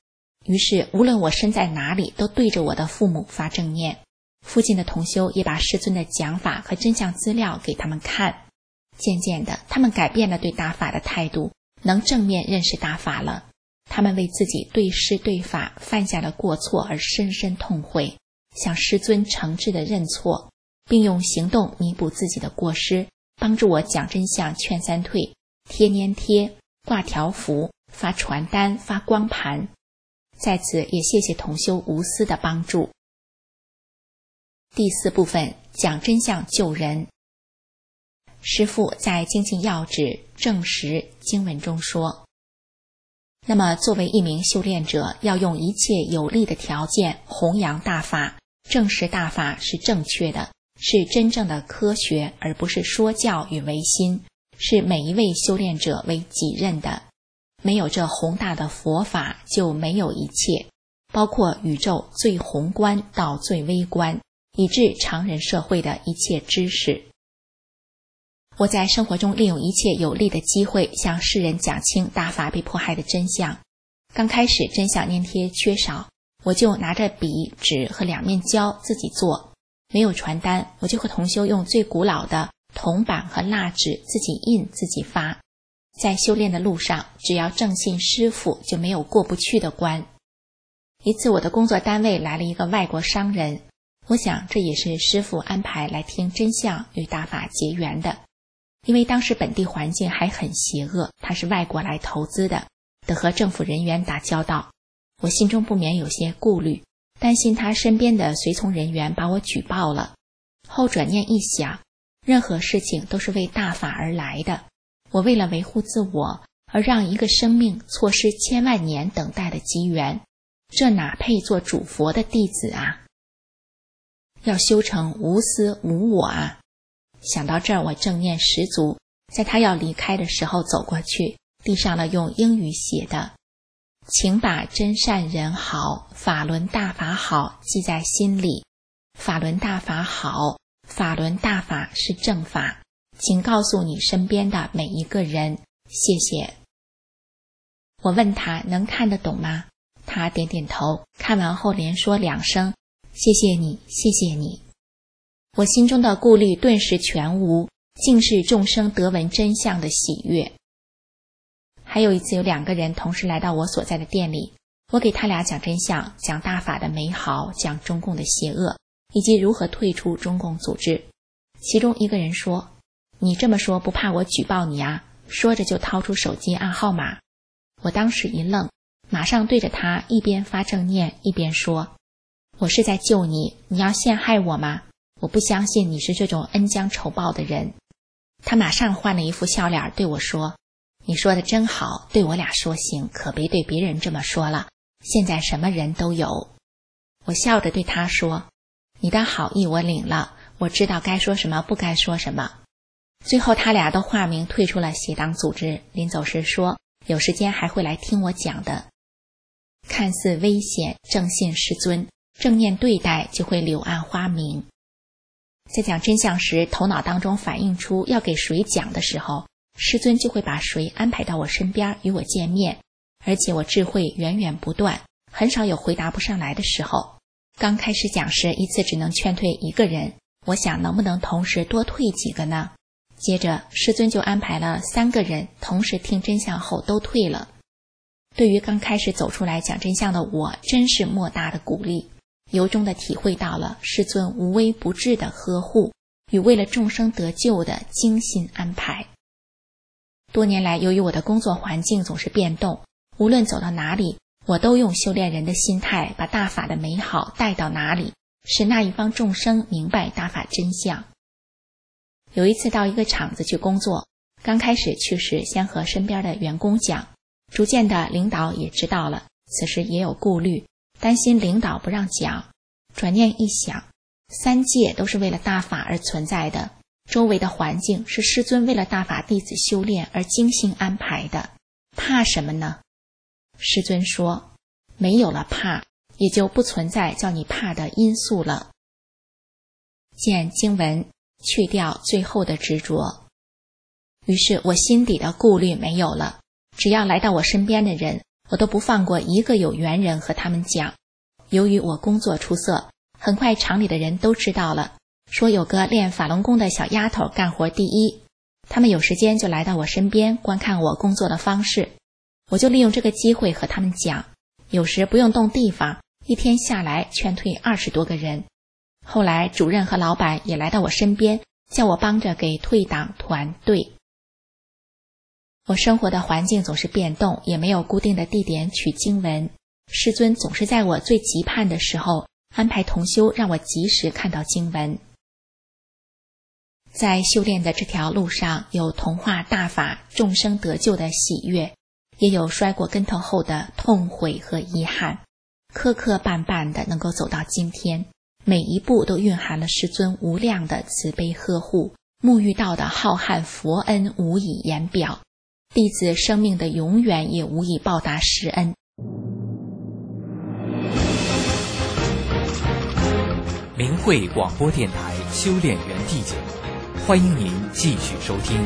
S5: 于是无论我身在哪里，都对着我的父母发正念。附近的同修也把师尊的讲法和真相资料给他们看。渐渐的，他们改变了对大法的态度，能正面认识大法了。他们为自己对师对法犯下了过错而深深痛悔，向师尊诚挚的认错，并用行动弥补自己的过失，帮助我讲真相劝三退，贴粘贴，挂条幅，发传单，发光盘。在此也谢谢同修无私的帮助。第4部分，讲真相救人。师父在精进要旨证实经文中说，那么作为一名修炼者，要用一切有利的条件弘扬大法，证实大法是正确的，是真正的科学，而不是说教与唯心，是每一位修炼者为己任的。没有这宏大的佛法，就没有一切，包括宇宙最宏观到最微观，以致常人社会的一切知识。我在生活中利用一切有利的机会，向世人讲清大法被迫害的真相。刚开始真相粘贴缺少，我就拿着笔、纸和2面胶自己做。没有传单，我就和同修用最古老的铜板和蜡纸自己印自己发。在修炼的路上，只要正信师父，就没有过不去的关。一次我的工作单位来了一个外国商人，我想这也是师父安排来听真相与大法结缘的。因为当时本地环境还很邪恶，他是外国来投资的，得和政府人员打交道，我心中不免有些顾虑，担心他身边的随从人员把我举报了。后转念一想，任何事情都是为大法而来的，我为了维护自我而让一个生命错失千万年等待的机缘，这哪配做主佛的弟子啊？要修成无私无我啊！想到这儿，我正念十足，在他要离开的时候走过去，递上了用英语写的请把真善人好，法轮大法好记在心里。法轮大法好，法轮大法是正法，请告诉你身边的每一个人，谢谢。我问他能看得懂吗？他点点头，看完后连说2声，谢谢你，谢谢你。我心中的顾虑顿时全无，尽是众生得闻真相的喜悦。还有一次，有2个人同时来到我所在的店里，我给他俩讲真相，讲大法的美好，讲中共的邪恶，以及如何退出中共组织。其中一个人说，你这么说不怕我举报你啊？说着就掏出手机按号码。我当时一愣，马上对着他一边发正念一边说，我是在救你，你要陷害我吗？我不相信你是这种恩将仇报的人。他马上换了一副笑脸对我说，你说的真好，对我俩说行，可别对别人这么说了，现在什么人都有。我笑着对他说，你的好意我领了，我知道该说什么不该说什么。最后他俩都化名退出了邪党组织，临走时说有时间还会来听我讲的。看似危险，正信师尊，正念对待就会柳暗花明。在讲真相时，头脑当中反映出要给谁讲的时候，师尊就会把谁安排到我身边与我见面，而且我智慧源源不断，很少有回答不上来的时候。刚开始讲时，一次只能劝退1个人，我想能不能同时多退几个呢？接着师尊就安排了3个人同时听真相后都退了。对于刚开始走出来讲真相的我，真是莫大的鼓励，由衷地体会到了师尊无微不至的呵护与为了众生得救的精心安排。多年来，由于我的工作环境总是变动，无论走到哪里，我都用修炼人的心态把大法的美好带到哪里，使那一方众生明白大法真相。有一次到一个厂子去工作，刚开始去时先和身边的员工讲，逐渐的领导也知道了，此时也有顾虑，担心领导不让讲。转念一想，3界都是为了大法而存在的，周围的环境是师尊为了大法弟子修炼而精心安排的，怕什么呢？师尊说，没有了怕，也就不存在叫你怕的因素了。见经文，去掉最后的执着。于是我心底的顾虑没有了，只要来到我身边的人， 我都不放过一个有缘人和他们讲。由于我工作出色，很快厂里的人都知道了，说有个练法轮功的小丫头干活第一。他们有时间就来到我身边观看我工作的方式，我就利用这个机会和他们讲，有时不用动地方，一天下来劝退20多个人。后来主任和老板也来到我身边，叫我帮着给退党团队。我生活的环境总是变动，也没有固定的地点取经文。师尊总是在我最急盼的时候安排同修，让我及时看到经文。在修炼的这条路上，有同化大法众生得救的喜悦，也有摔过跟头后的痛悔和遗憾，磕磕绊绊的能够走到今天，每一步都蕴含了师尊无量的慈悲呵护，沐浴到的浩瀚佛恩无以言表，弟子生命的永远也无以报答师恩。
S2: 明慧广播电台修炼园地节目，欢迎您继续收听。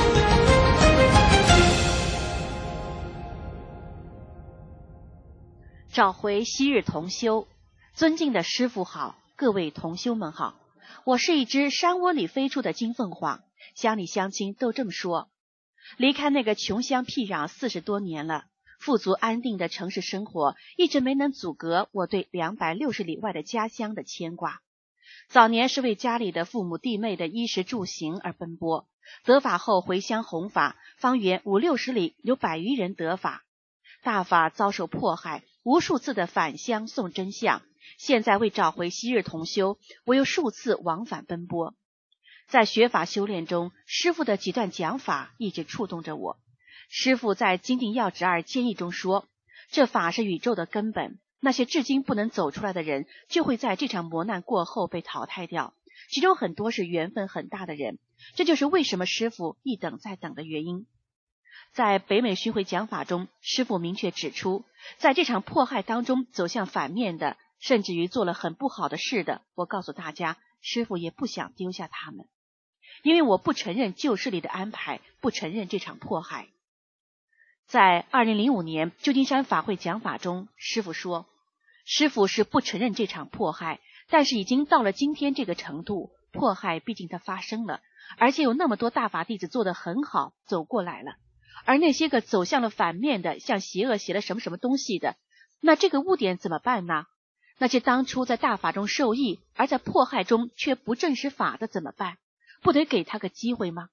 S4: 找回昔日同修，尊敬的师父好，各位同修们好，我是一只山窝里飞出的金凤凰，乡里乡亲都这么说。离开那个穷乡僻壤40多年了，富足安定的城市生活一直没能阻隔我对260里外的家乡的牵挂。早年是为家里的父母弟妹的衣食住行而奔波，得法后回乡弘法，方圆50-60里有100余人得法。大法遭受迫害，无数次的返乡送真相，现在为找回昔日同修，我又数次往返奔波。在学法修炼中，师父的几段讲法一直触动着我。师父在《精进要旨2建议》中说，这法是宇宙的根本，那些至今不能走出来的人，就会在这场磨难过后被淘汰掉，其中很多是缘分很大的人，这就是为什么师父一等再等的原因。在北美巡回讲法中，师父明确指出，在这场迫害当中走向反面的，甚至于做了很不好的事的，我告诉大家，师父也不想丢下他们，因为我不承认旧事里的安排，不承认这场迫害。在2005年旧金山法会讲法中，师父说，师父是不承认这场迫害，但是已经到了今天这个程度，迫害毕竟它发生了，而且有那么多大法弟子做得很好，走过来了。而那些个走向了反面的，像邪恶写了什么什么东西的，那这个污点怎么办呢？那些当初在大法中受益，而在迫害中却不证实法的怎么办？不得给他个机会吗？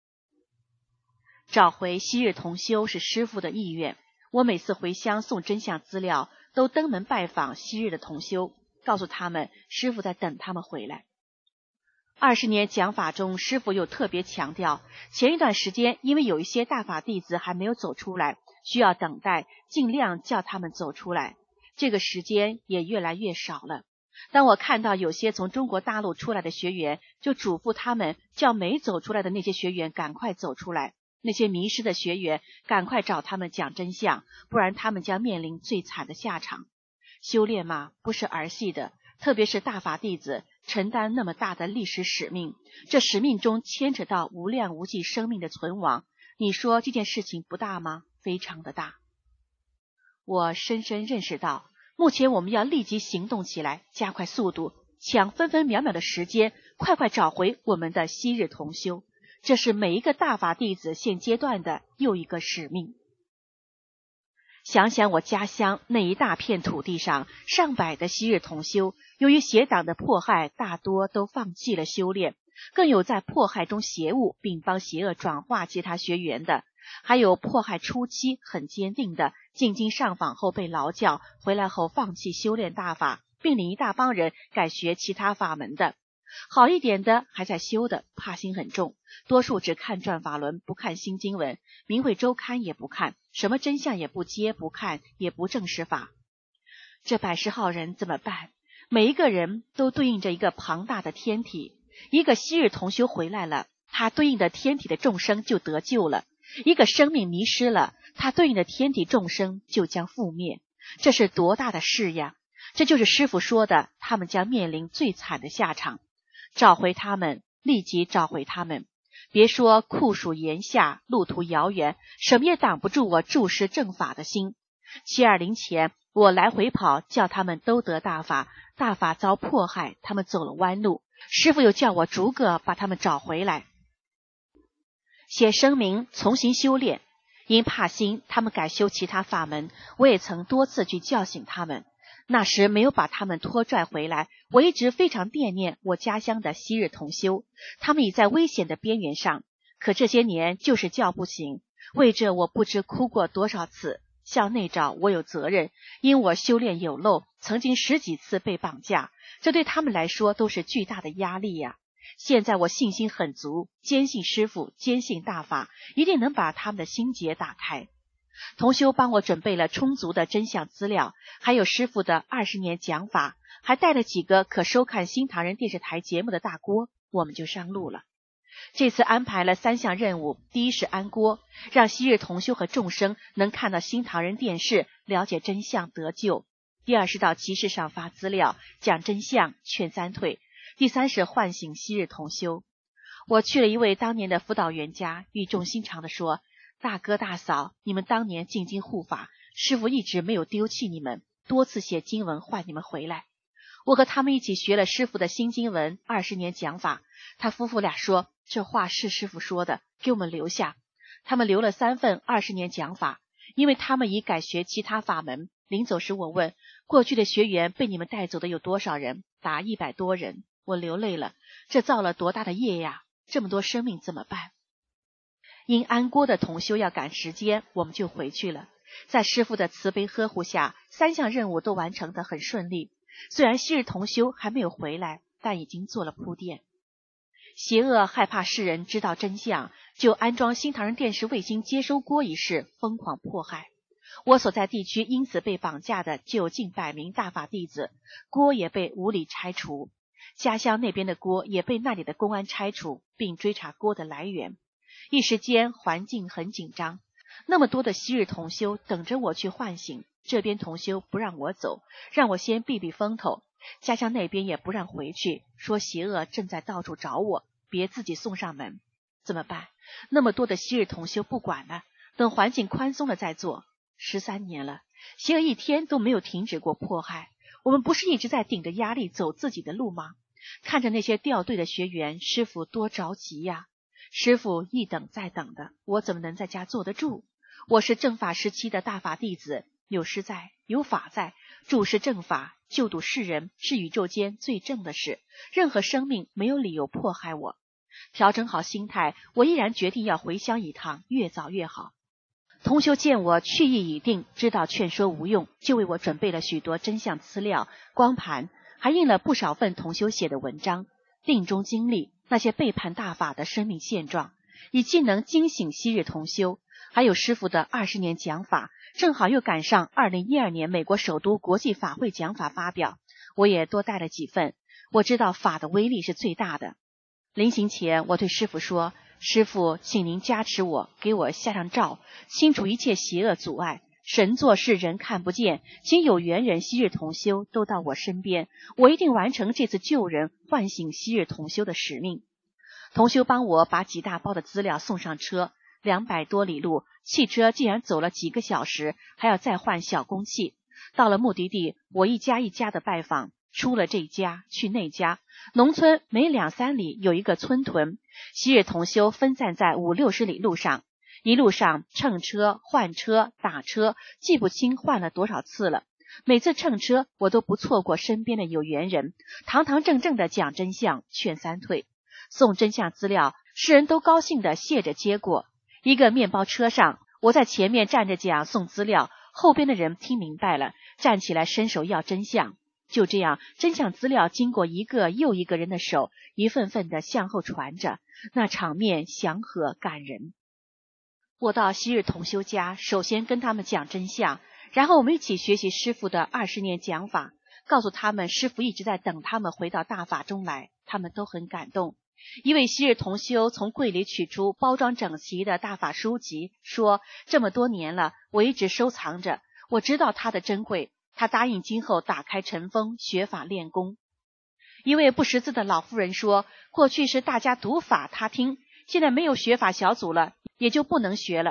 S4: 找回昔日同修是师父的意愿，我每次回乡送真相资料，都登门拜访昔日的同修，告诉他们师父在等他们回来。20年讲法中，师父又特别强调，前一段时间因为有一些大法弟子还没有走出来，需要等待，尽量叫他们走出来，这个时间也越来越少了。当我看到有些从中国大陆出来的学员，就嘱咐他们叫没走出来的那些学员赶快走出来，那些迷失的学员赶快找他们讲真相，不然他们将面临最惨的下场。修炼嘛，不是儿戏的，特别是大法弟子承担那么大的历史使命，这使命中牵扯到无量无际生命的存亡，你说这件事情不大吗？非常的大。我深深认识到，目前我们要立即行动起来，加快速度，抢分分秒秒的时间，快快找回我们的昔日同修，这是每一个大法弟子现阶段的又一个使命。想想我家乡那一大片土地上，上百的昔日同修，由于邪党的迫害，大多都放弃了修炼，更有在迫害中邪悟并帮邪恶转化其他学员的，还有迫害初期很坚定的，进京上访后被劳教，回来后放弃修炼大法，并领一大帮人改学其他法门的。好一点的还在修的，怕心很重，多数只看转法轮，不看新经文，明慧周刊也不看，什么真相也不接不看，也不证实法。这110号人怎么办？每一个人都对应着一个庞大的天体，一个昔日同修回来了，他对应的天体的众生就得救了，一个生命迷失了，他对应的天体众生就将覆灭。这是多大的事呀！这就是师父说的，他们将面临最惨的下场。找回他们，立即找回他们，别说酷暑炎夏，路途遥远，什么也挡不住我注视正法的心。 720前，我来回跑，叫他们都得大法，大法遭迫害，他们走了弯路。师父又叫我逐个把他们找回来，写声明重新修炼。因怕心，他们改修其他法门，我也曾多次去叫醒他们。那时没有把他们拖拽回来，我一直非常惦念我家乡的昔日同修，他们已在危险的边缘上，可这些年就是叫不醒。为这我不知哭过多少次。向内找我有责任，因我修炼有漏，曾经10几次被绑架，这对他们来说都是巨大的压力呀。现在我信心很足，坚信师父，坚信大法，一定能把他们的心结打开。同修帮我准备了充足的真相资料，还有师父的20年讲法，还带了几个可收看新唐人电视台节目的大锅，我们就上路了。这次安排了3项任务，第一是安锅，让昔日同修和众生能看到新唐人电视，了解真相得救；第二是到集市上发资料，讲真相，劝3退；第三是唤醒昔日同修。我去了一位当年的辅导员家，语重心长地说：大哥大嫂，你们当年进京护法，师父一直没有丢弃你们，多次写经文唤你们回来。我和他们一起学了师父的新经文20年讲法，他夫妇俩说这话是师父说的，给我们留下。他们留了3份20年讲法，因为他们已改学其他法门。临走时我问，过去的学员被你们带走的有多少人？达100多人。我流泪了，这造了多大的业呀，这么多生命怎么办？因安锅的同修要赶时间，我们就回去了。在师父的慈悲呵护下，3项任务都完成得很顺利。虽然昔日同修还没有回来，但已经做了铺垫。邪恶害怕世人知道真相，就安装新唐人电视卫星接收锅一事疯狂迫害。我所在地区因此被绑架的就有近100名大法弟子，锅也被无理拆除。家乡那边的锅也被那里的公安拆除，并追查锅的来源。一时间环境很紧张，那么多的昔日同修等着我去唤醒，这边同修不让我走，让我先避避风头。家乡那边也不让回去，说邪恶正在到处找我，别自己送上门。怎么办？那么多的昔日同修不管了，等环境宽松了再做。13年了，邪恶一天都没有停止过迫害，我们不是一直在顶着压力走自己的路吗？看着那些掉队的学员，师父多着急呀！师父一等再等的，我怎么能在家坐得住？我是正法时期的大法弟子，有师在，有法在，注释正法，救度世人是宇宙间最正的事，任何生命没有理由迫害我。调整好心态，我毅然决定要回乡一趟，越早越好。同修见我去意已定，知道劝说无用，就为我准备了许多真相资料、光盘，还印了不少份同修写的文章，定中经历那些背叛大法的生命现状，以既能惊醒昔日同修，还有师父的20年讲法，正好又赶上2012年美国首都国际法会讲法发表，我也多带了几份。我知道法的威力是最大的。临行前，我对师父说：师父，请您加持我，给我下上诏，清除一切邪恶阻碍，神做事人看不见，请有缘人昔日同修都到我身边，我一定完成这次救人唤醒昔日同修的使命。同修帮我把几大包的资料送上车，200多里路，汽车竟然走了几个小时，还要再换小供气。到了目的地，我一家一家的拜访，出了这家去那家，农村每2-3里有一个村屯，昔日同修分散在50-60里路上，一路上乘车换车打车，记不清换了多少次了。每次乘车我都不错过身边的有缘人，堂堂正正的讲真相，劝3退，送真相资料，世人都高兴的谢着接过。一个面包车上，我在前面站着讲送资料，后边的人听明白了，站起来伸手要真相。就这样，真相资料经过一个又一个人的手，一份份的向后传着，那场面祥和感人。我到昔日同修家，首先跟他们讲真相，然后我们一起学习师父的20年讲法，告诉他们师父一直在等他们回到大法中来，他们都很感动。一位昔日同修从柜里取出包装整齐的大法书籍，说这么多年了，我一直收藏着，我知道它的珍贵，他答应今后打开尘封，学法练功。一位不识字的老妇人说，过去是大家读法他听，现在没有学法小组了，也就不能学了。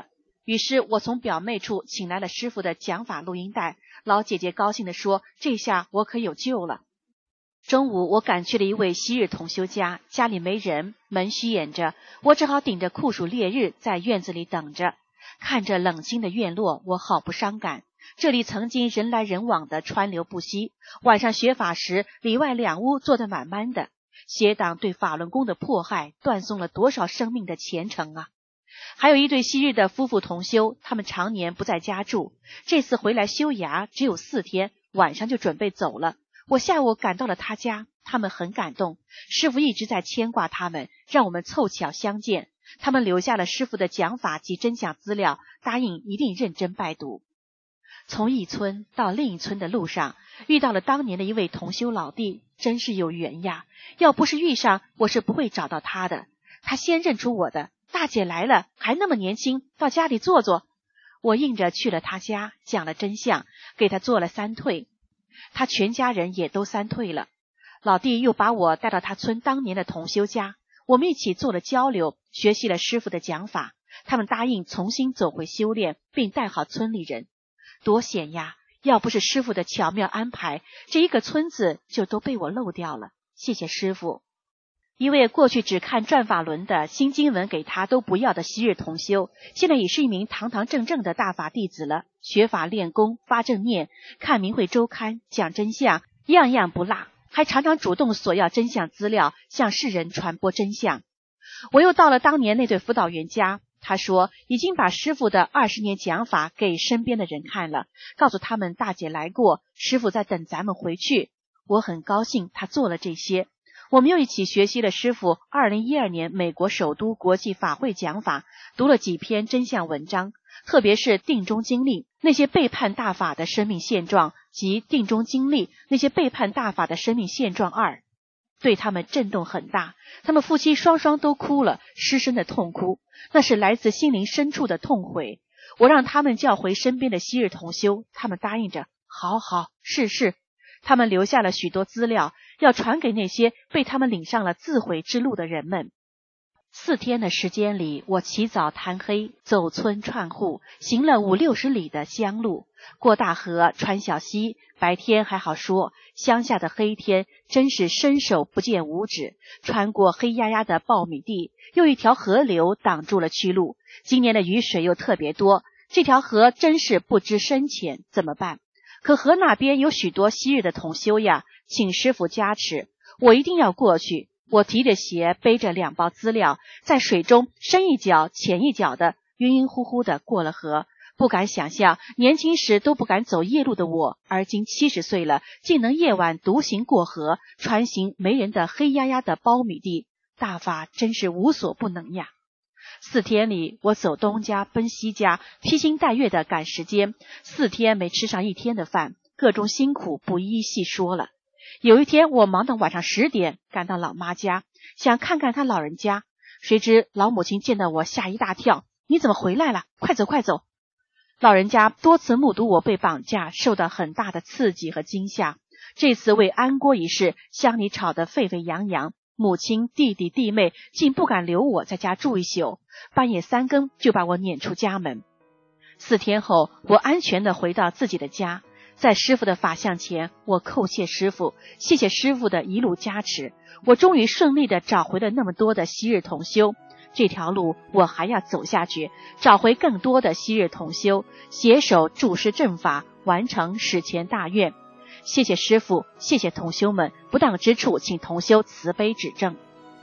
S4: 于是我从表妹处请来了师傅的讲法录音带，老姐姐高兴地说，这下我可有救了。中午我赶去了一位昔日同修家，家里没人，门虚掩着，我只好顶着酷暑烈日在院子里等着。看着冷清的院落，我好不伤感。这里曾经人来人往的川流不息，晚上学法时里外两屋坐得满满的。邪党对法轮功的迫害，断送了多少生命的前程啊！还有一对昔日的夫妇同修，他们常年不在家住，这次回来修牙只有4天，晚上就准备走了。我下午赶到了他家，他们很感动，师父一直在牵挂他们，让我们凑巧相见。他们留下了师父的讲法及真相资料，答应一定认真拜读。从一村到另一村的路上，遇到了当年的一位同修老弟，真是有缘呀！要不是遇上，我是不会找到他的。他先认出我的，大姐来了，还那么年轻，到家里坐坐。我应着去了他家，讲了真相，给他做了3退。他全家人也都3退了。老弟又把我带到他村当年的同修家，我们一起做了交流，学习了师父的讲法。他们答应重新走回修炼，并带好村里人。多险呀！要不是师父的巧妙安排，这一个村子就都被我漏掉了。谢谢师父。一位过去只看转法轮的新经文给他都不要的昔日同修，现在也是一名堂堂正正的大法弟子了。学法练功，发正念，看明慧周刊，讲真相，样样不落，还常常主动索要真相资料，向世人传播真相。我又到了当年那对辅导员家，他说已经把师父的20年讲法给身边的人看了，告诉他们大姐来过，师父在等咱们回去。我很高兴他做了这些。我们又一起学习了师父2012年美国首都国际法会讲法，读了几篇真相文章，特别是定中经历那些背叛大法的生命现状及定中经历那些背叛大法的生命现状2，对他们震动很大。他们夫妻双双都哭了，失声的痛哭，那是来自心灵深处的痛悔。我让他们叫回身边的昔日同修，他们答应着，好好，是。他们留下了许多资料，要传给那些被他们领上了自毁之路的人们。4天的时间里，我起早贪黑，走村串户，行了50-60里的乡路，过大河，穿小溪。白天还好说，乡下的黑天真是伸手不见五指。穿过黑压压的苞米地，又一条河流挡住了去路。今年的雨水又特别多，这条河真是不知深浅，怎么办？可河那边有许多昔日的同修呀，请师父加持，我一定要过去。我提着鞋，背着2包资料，在水中深一脚浅一脚的晕晕乎乎的过了河。不敢想象，年轻时都不敢走夜路的我，而今70岁了，竟能夜晚独行过河，穿行没人的黑压压的苞米地。大法真是无所不能呀！4天里，我走东家奔西家，披星戴月的赶时间，4天没吃上1天的饭，各种辛苦不一一细说了。有一天，我忙到晚上10点，赶到老妈家，想看看她老人家，谁知老母亲见到我吓一大跳，你怎么回来了？快走快走！老人家多次目睹我被绑架，受到很大的刺激和惊吓。这次为安锅一事，乡里吵得沸沸扬扬，母亲、弟弟、弟妹竟不敢留我在家住一宿，半夜3更就把我撵出家门。4天后，我安全地回到自己的家，在师父的法像前，我叩谢师父，谢谢师父的一路加持，我终于顺利地找回了那么多的昔日同修。这条路我还要走下去，找回更多的昔日同修，携手注释正法，完成史前大愿。谢谢师父，谢谢同修们，不当之处请同修慈悲指正。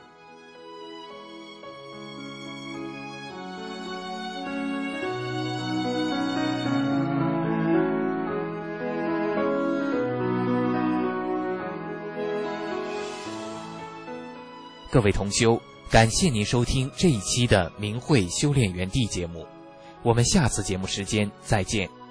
S2: 各位同修，感谢您收听这一期的明慧修炼园地节目，我们下次节目时间再见。